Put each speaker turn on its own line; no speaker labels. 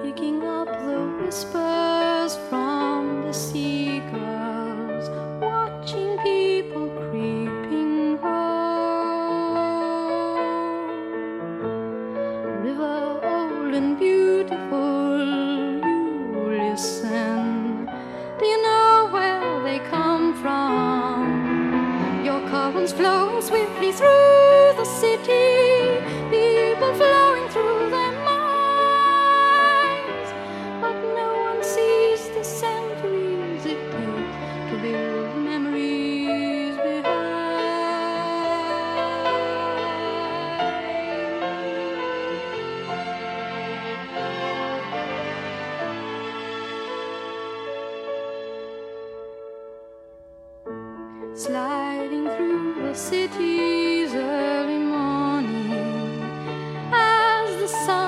picking up the whispers from the seagulls, watching people creeping home. River old and beautiful, you listen. Do you know where they come from? Your currents flow swiftly through the city, people flowing through their minds, but no one sees the centuries it takes to build memories behind. Sliding through the city,